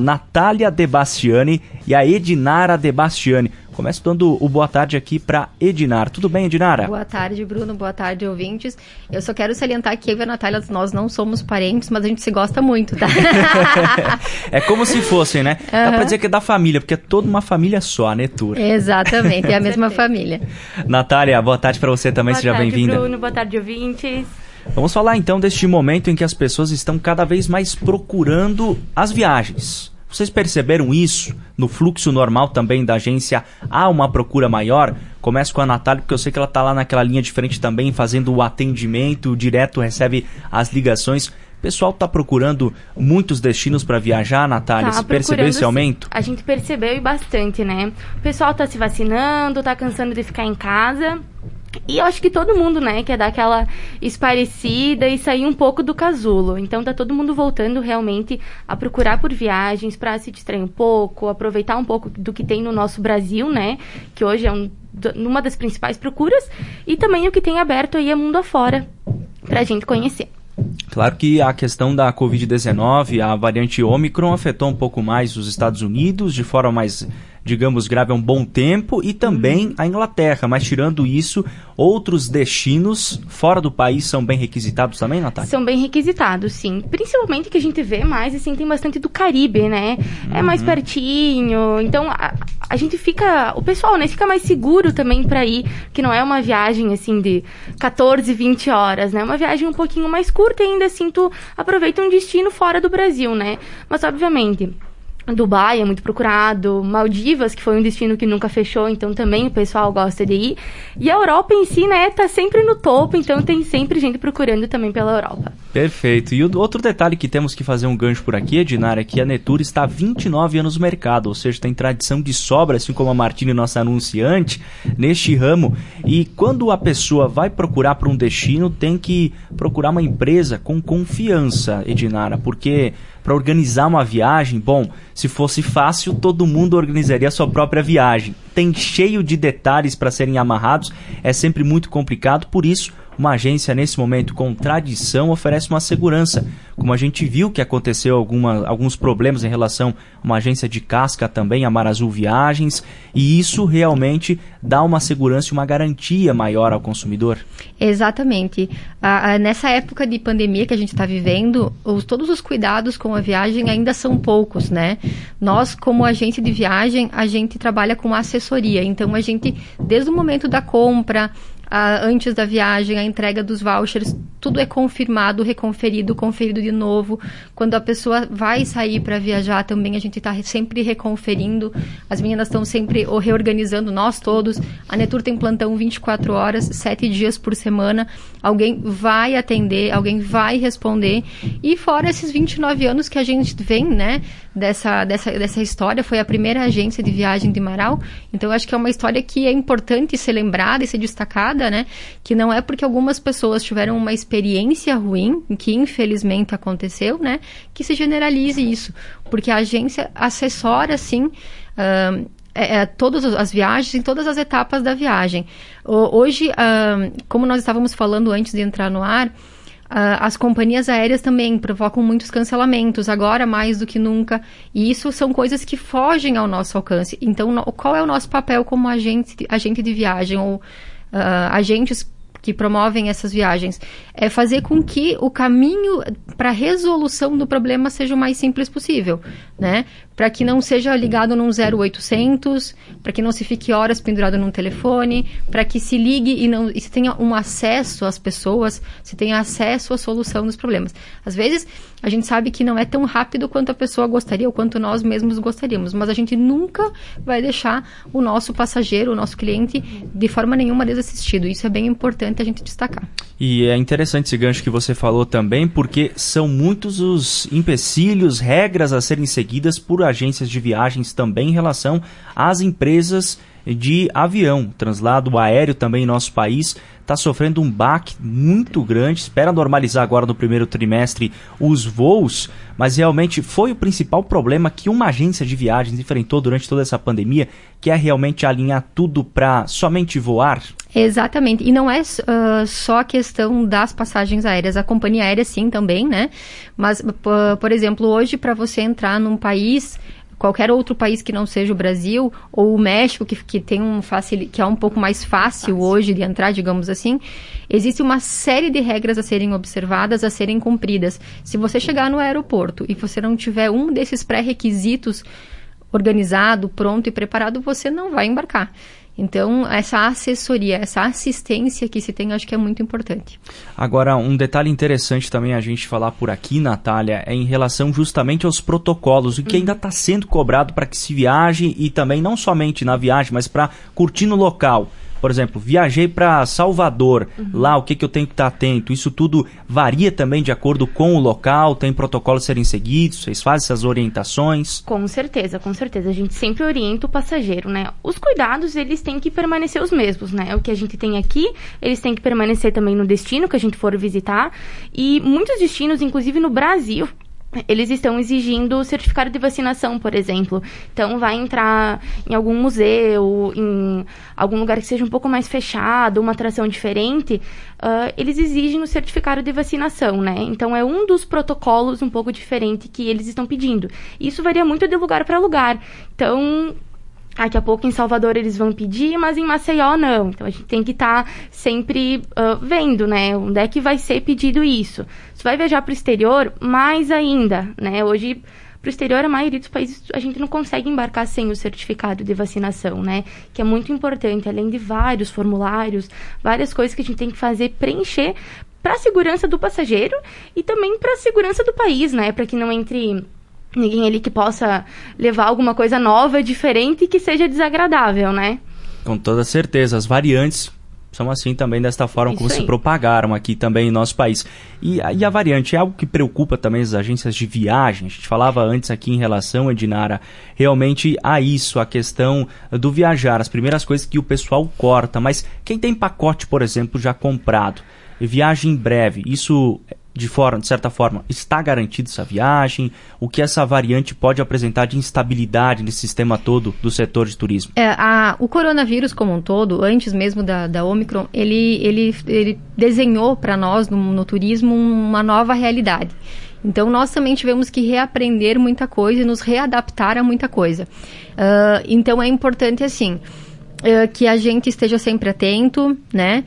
Natália De Bastiani e a Edinara De Bastiani. Começo dando o boa tarde aqui para Edinara. Tudo bem, Edinara? Boa tarde, Bruno. Boa tarde, ouvintes. Eu só quero salientar que eu e a Natália, nós não somos parentes, mas a gente se gosta muito, tá? É como se fossem, né? Dá pra dizer que é da família, porque é toda uma família só, a Netur. Exatamente, é a mesma família. Natália, boa tarde para você também, seja bem-vinda. Boa tarde, Bruno. Boa tarde, ouvintes. Vamos falar então deste momento em que as pessoas estão cada vez mais procurando as viagens. Vocês perceberam isso? No fluxo normal também da agência há uma procura maior? Começo com a Natália, porque eu sei que ela está lá naquela linha de frente também, fazendo o atendimento, direto recebe as ligações. O pessoal está procurando muitos destinos para viajar, Natália? Você percebeu esse aumento? A gente percebeu e bastante, né? O pessoal está se vacinando, está cansando de ficar em casa. E eu acho que todo mundo, né, quer dar aquela esparecida e sair um pouco do casulo. Então tá todo mundo voltando realmente a procurar por viagens para se distrair um pouco, aproveitar um pouco do que tem no nosso Brasil, né, que hoje é uma das principais procuras, e também o que tem aberto aí é mundo afora pra gente conhecer. Claro que a questão da Covid-19, a variante Ômicron, afetou um pouco mais os Estados Unidos, de forma mais, digamos, grave há um bom tempo, e também a Inglaterra. Mas tirando isso, outros destinos fora do país são bem requisitados também, Natália? São bem requisitados, sim. Principalmente que a gente vê mais, assim, tem bastante do Caribe, né? É mais pertinho. Então, a gente fica... O pessoal, né, fica mais seguro também pra ir, que não é uma viagem, assim, de 14, 20 horas, né? É uma viagem um pouquinho mais curta e ainda assim tu aproveita um destino fora do Brasil, né? Mas, obviamente... Dubai é muito procurado, Maldivas, que foi um destino que nunca fechou, então também o pessoal gosta de ir. E a Europa em si, né, tá sempre no topo, então tem sempre gente procurando também pela Europa. Perfeito. E o outro detalhe que temos que fazer um gancho por aqui, Edinara, é que a Netur está há 29 anos no mercado, ou seja, tem tradição de sobra, assim como a Martini, nossa anunciante, neste ramo. E quando a pessoa vai procurar para um destino, tem que procurar uma empresa com confiança, Edinara, porque... Para organizar uma viagem, bom, se fosse fácil, todo mundo organizaria a sua própria viagem. Tem cheio de detalhes para serem amarrados, é sempre muito complicado, por isso, uma agência nesse momento com tradição oferece uma segurança. Como a gente viu que aconteceu alguns problemas em relação a uma agência de casca também, a Mar Azul Viagens, e isso realmente dá uma segurança e uma garantia maior ao consumidor. Exatamente. Nessa época de pandemia que a gente está vivendo, todos os cuidados com a viagem ainda são poucos, né? Nós, como agência de viagem, a gente trabalha com assessoria. Então, a gente, desde o momento da compra, antes da viagem, a entrega dos vouchers, tudo é confirmado, reconferido, conferido de novo. Quando a pessoa vai sair para viajar também, a gente está sempre reconferindo. As meninas estão sempre reorganizando, nós todos. A Netur tem plantão 24 horas, 7 dias por semana. Alguém vai atender, alguém vai responder. E fora esses 29 anos que a gente vem, né, dessa história, foi a primeira agência de viagem de Marau. Então, eu acho que é uma história que é importante ser lembrada e ser destacada, né? Que não é porque algumas pessoas tiveram uma experiência ruim, que infelizmente aconteceu, né? Que se generalize isso. Porque a agência assessora, sim, todas as viagens, em todas as etapas da viagem. Hoje, como nós estávamos falando antes de entrar no ar, as companhias aéreas também provocam muitos cancelamentos, agora mais do que nunca, e isso são coisas que fogem ao nosso alcance. Então, qual é o nosso papel como agente de viagem, ou agentes que promovem essas viagens? É fazer com que o caminho para a resolução do problema seja o mais simples possível, né? Para que não seja ligado num 0800, para que não se fique horas pendurado num telefone, para que se ligue e se tenha um acesso às pessoas, se tenha acesso à solução dos problemas. Às vezes, a gente sabe que não é tão rápido quanto a pessoa gostaria ou quanto nós mesmos gostaríamos, mas a gente nunca vai deixar o nosso passageiro, o nosso cliente, de forma nenhuma desassistido. Isso é bem importante a gente destacar. E é interessante esse gancho que você falou também, porque são muitos os empecilhos, regras a serem seguidas por agências de viagens também em relação às empresas de avião. Translado aéreo também em nosso país está sofrendo um baque muito grande, espera normalizar agora no primeiro trimestre os voos, mas realmente foi o principal problema que uma agência de viagens enfrentou durante toda essa pandemia, que é realmente alinhar tudo para somente voar. Exatamente, e não é só a questão das passagens aéreas, a companhia aérea sim também, né? Mas, por exemplo, hoje para você entrar num país, qualquer outro país que não seja o Brasil, ou o México, que tem que é um pouco mais fácil hoje de entrar, digamos assim, existe uma série de regras a serem observadas, a serem cumpridas. Se você chegar no aeroporto e você não tiver um desses pré-requisitos organizado, pronto e preparado, você não vai embarcar. Então, essa assessoria, essa assistência que se tem, acho que é muito importante. Agora, um detalhe interessante também a gente falar por aqui, Natália, é em relação justamente aos protocolos, o que ainda está sendo cobrado para que se viaje e também não somente na viagem, mas para curtir no local. Por exemplo, viajei para Salvador, lá o que eu tenho que estar atento? Isso tudo varia também de acordo com o local, tem protocolos a serem seguidos, vocês fazem essas orientações? Com certeza. A gente sempre orienta o passageiro, né? Os cuidados, eles têm que permanecer os mesmos, né? O que a gente tem aqui, eles têm que permanecer também no destino que a gente for visitar. E muitos destinos, inclusive no Brasil, eles estão exigindo certificado de vacinação, por exemplo. Então, vai entrar em algum museu, em algum lugar que seja um pouco mais fechado, uma atração diferente, eles exigem o certificado de vacinação, né? Então, é um dos protocolos um pouco diferente que eles estão pedindo. Isso varia muito de lugar para lugar. Então, daqui a pouco em Salvador eles vão pedir, mas em Maceió não. Então a gente tem que estar sempre vendo, né? Onde é que vai ser pedido isso. Se vai viajar para o exterior, mais ainda, né? Hoje, para o exterior, a maioria dos países a gente não consegue embarcar sem o certificado de vacinação, né? Que é muito importante, além de vários formulários, várias coisas que a gente tem que fazer, preencher para a segurança do passageiro e também para a segurança do país, né? Para que não entre ninguém ali que possa levar alguma coisa nova, diferente e que seja desagradável, né? Com toda certeza. As variantes são assim também, desta forma como se propagaram aqui também em nosso país. E a variante é algo que preocupa também as agências de viagem. A gente falava antes aqui em relação, Edinara, realmente a isso, a questão do viajar, as primeiras coisas que o pessoal corta. Mas quem tem pacote, por exemplo, já comprado, viagem em breve, isso de certa forma, está garantido essa viagem? O que essa variante pode apresentar de instabilidade nesse sistema todo do setor de turismo? O coronavírus como um todo, antes mesmo da Omicron, ele desenhou para nós no turismo uma nova realidade. Então, nós também tivemos que reaprender muita coisa e nos readaptar a muita coisa. Então, é importante, assim, que a gente esteja sempre atento, né?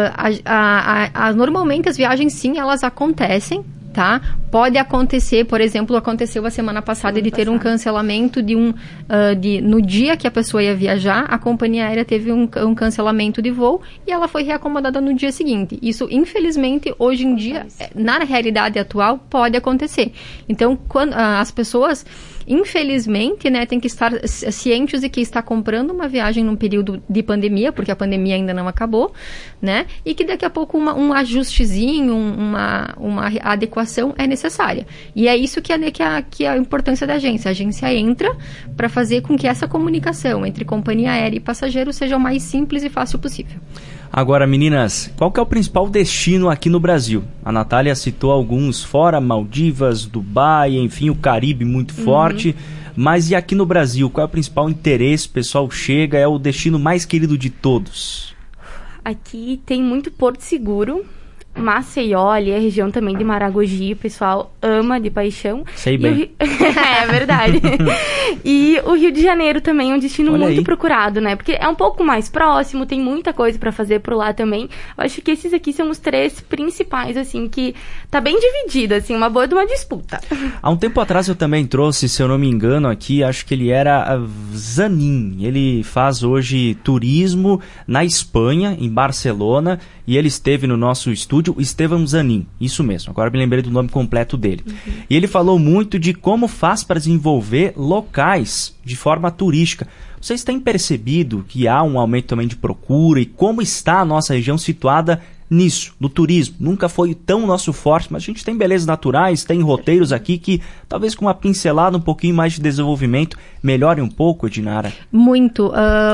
Normalmente as viagens, sim, elas acontecem, tá? Pode acontecer, por exemplo, aconteceu a semana passada de ter um cancelamento no dia que a pessoa ia viajar, a companhia aérea teve um cancelamento de voo e ela foi reacomodada no dia seguinte. Isso, infelizmente, hoje em dia, na realidade atual, pode acontecer. Então, quando as pessoas, infelizmente, né, tem que estar cientes de que está comprando uma viagem num período de pandemia, porque a pandemia ainda não acabou, né? E que daqui a pouco um ajustezinho, uma adequação é necessária. E é isso que é a importância da agência. A agência entra para fazer com que essa comunicação entre companhia aérea e passageiro seja o mais simples e fácil possível. Agora, meninas, qual que é o principal destino aqui no Brasil? A Natália citou alguns, fora Maldivas, Dubai, enfim, o Caribe muito forte. Mas e aqui no Brasil, qual é o principal interesse? O pessoal chega, é o destino mais querido de todos? Aqui tem muito Porto Seguro, Maceió, ali a região também de Maragogi, o pessoal ama de paixão. Sei bem. É verdade. E o Rio de Janeiro também é um destino muito procurado, né? Porque é um pouco mais próximo, tem muita coisa pra fazer por lá também. Eu acho que esses aqui são os três principais, assim, que tá bem dividido, assim, uma boa de uma disputa. Há um tempo atrás eu também trouxe, se eu não me engano aqui, acho que ele era Zanin. Ele faz hoje turismo na Espanha, em Barcelona, e ele esteve no nosso estúdio, Estevam Zanin, isso mesmo, agora me lembrei do nome completo dele. E ele falou muito de como faz para desenvolver locais de forma turística. Vocês têm percebido que há um aumento também de procura e como está a nossa região situada nisso, no turismo? Nunca foi tão nosso forte, mas a gente tem belezas naturais, tem roteiros aqui que talvez com uma pincelada, um pouquinho mais de desenvolvimento, melhore um pouco, Edinara? Muito.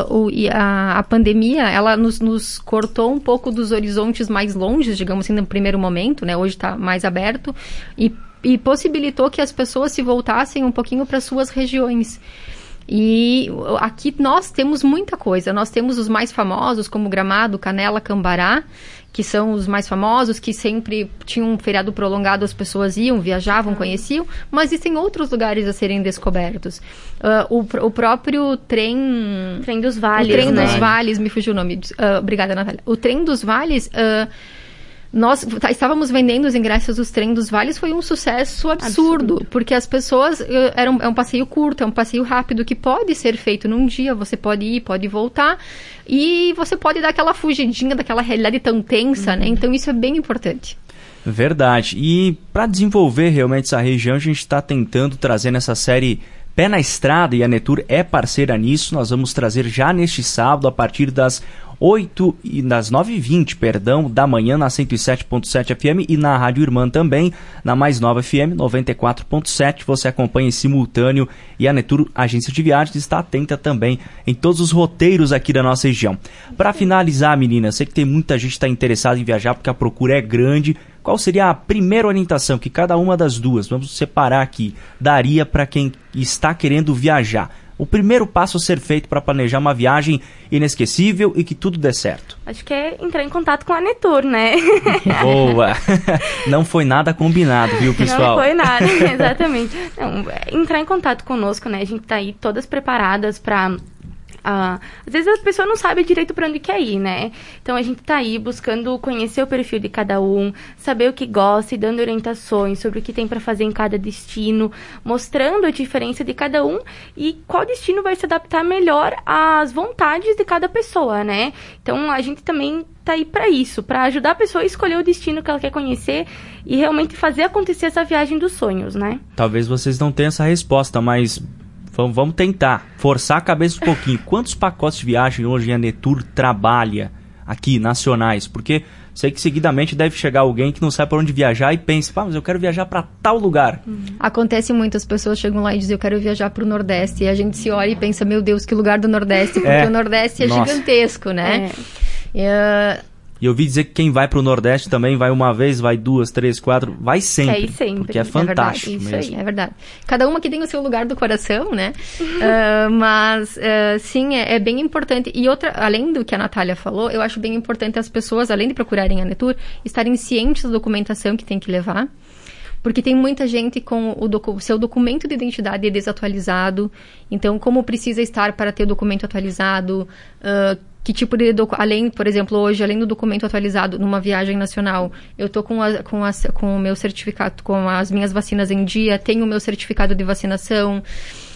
A pandemia, ela nos cortou um pouco dos horizontes mais longes, digamos assim, no primeiro momento, né? Hoje está mais aberto e possibilitou que as pessoas se voltassem um pouquinho para suas regiões. E aqui nós temos muita coisa. Nós temos os mais famosos, como Gramado, Canela, Cambará, que são os mais famosos, que sempre tinham um feriado prolongado, as pessoas iam, viajavam, conheciam, mas existem outros lugares a serem descobertos. O próprio Trem dos Vales. O Trem dos Vales, me fugiu o nome. Obrigada, Natália. O Trem dos Vales... Nós estávamos vendendo os ingressos dos Trem dos Vales, foi um sucesso absurdo. Porque as pessoas, é um passeio curto, é um passeio rápido, que pode ser feito num dia, você pode ir, pode voltar, e você pode dar aquela fugidinha daquela realidade tão tensa, né? Então isso é bem importante. Verdade. E para desenvolver realmente essa região, a gente está tentando trazer nessa série Pé na Estrada, e a Netur é parceira nisso. Nós vamos trazer já neste sábado, a partir das 9h20, da manhã, na 107.7 FM e na Rádio Irmã também, na Mais Nova FM 94.7. Você acompanha em simultâneo, e a Netur, agência de viagens, está atenta também em todos os roteiros aqui da nossa região. Para finalizar, meninas, sei que tem muita gente que está interessada em viajar porque a procura é grande. Qual seria a primeira orientação que cada uma das duas, vamos separar aqui, daria para quem está querendo viajar? O primeiro passo a ser feito para planejar uma viagem inesquecível e que tudo dê certo. Acho que é entrar em contato com a Netur, né? Boa! Não foi nada combinado, viu, pessoal? Não foi nada, exatamente. Não, entrar em contato conosco, né? A gente tá aí todas preparadas para... às vezes a pessoa não sabe direito para onde quer ir, né? Então a gente tá aí buscando conhecer o perfil de cada um, saber o que gosta e dando orientações sobre o que tem para fazer em cada destino, mostrando a diferença de cada um e qual destino vai se adaptar melhor às vontades de cada pessoa, né? Então a gente também tá aí para isso, para ajudar a pessoa a escolher o destino que ela quer conhecer e realmente fazer acontecer essa viagem dos sonhos, né? Talvez vocês não tenham essa resposta, mas... Vamos tentar forçar a cabeça um pouquinho. Quantos pacotes de viagem hoje a Netur trabalha aqui, nacionais? Porque sei que seguidamente deve chegar alguém que não sabe para onde viajar e pensa, mas eu quero viajar para tal lugar. Acontece muito, as pessoas chegam lá e dizem, eu quero viajar para o Nordeste. E a gente se olha e pensa, meu Deus, que lugar do Nordeste? Porque o Nordeste é gigantesco, né? E eu ouvi dizer que quem vai pro Nordeste também vai uma vez, vai 2, 3, 4, vai sempre. Quer ir sempre. Porque é fantástico mesmo. Isso aí, é verdade. Cada uma aqui tem o seu lugar do coração, né? Mas, sim, é bem importante. E outra, além do que a Natália falou, eu acho bem importante as pessoas, além de procurarem a Netur, estarem cientes da documentação que tem que levar. Porque tem muita gente com o seu documento de identidade desatualizado. Então, como precisa estar para ter o documento atualizado? Que tipo de... Além, por exemplo, hoje, além do documento atualizado numa viagem nacional, eu estou com o meu certificado, com as minhas vacinas em dia, tenho o meu certificado de vacinação.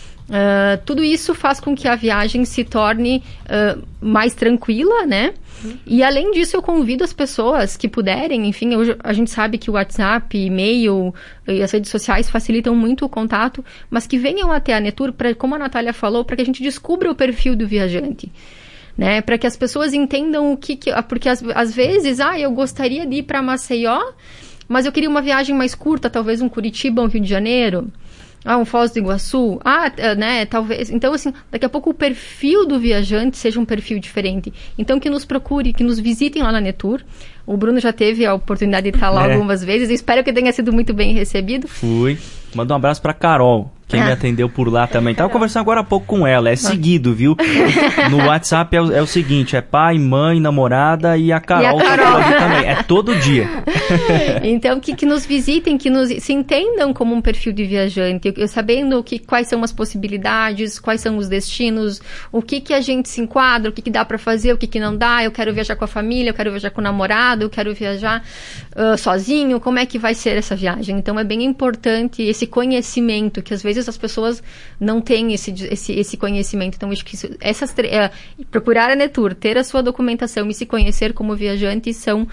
Tudo isso faz com que a viagem se torne mais tranquila, né? E além disso, eu convido as pessoas que puderem, enfim, hoje a gente sabe que o WhatsApp, e-mail e as redes sociais facilitam muito o contato, mas que venham até a Netur, como a Natália falou, para que a gente descubra o perfil do viajante. Né, para que as pessoas entendam o que porque às vezes, eu gostaria de ir para Maceió, mas eu queria uma viagem mais curta, talvez um Curitiba, um Rio de Janeiro, um Foz do Iguaçu, né, talvez. Então, assim, daqui a pouco o perfil do viajante seja um perfil diferente. Então, que nos procure, que nos visitem lá na Netur. O Bruno já teve a oportunidade de estar lá algumas vezes. Eu espero que tenha sido muito bem recebido. Fui. Manda um abraço para Carol, quem me atendeu por lá também. Tava conversando agora há pouco com ela, é seguido, viu? No WhatsApp é o seguinte, é pai, mãe, namorada e a Carol. Também. É todo dia. Então, que nos visitem, que se entendam como um perfil de viajante, sabendo quais são as possibilidades, quais são os destinos, o que a gente se enquadra, o que dá para fazer, o que não dá. Eu quero viajar com a família, eu quero viajar com o namorado, eu quero viajar sozinho, como é que vai ser essa viagem? Então, é bem importante esse conhecimento, que às vezes as pessoas não têm esse conhecimento. Então, acho que procurar a Netur, ter a sua documentação e se conhecer como viajante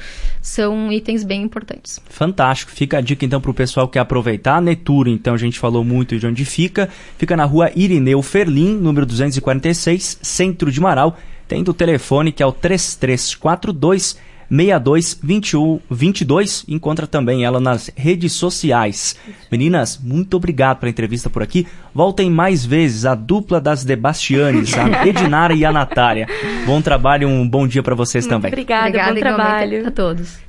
são itens bem importantes. Fantástico. Fica a dica, então, para o pessoal que quer aproveitar. A Netur, então, a gente falou muito de onde fica. Fica na rua Irineu Ferlin, número 246, Centro de Marau. Tem do telefone, que é o 3342 622122. Encontra também ela nas redes sociais. Meninas, muito obrigado pela entrevista por aqui. Voltem mais vezes, a dupla das Debastianes, a Edinara e a Natália. Bom trabalho, um bom dia para vocês também. Obrigada, bom trabalho a todos.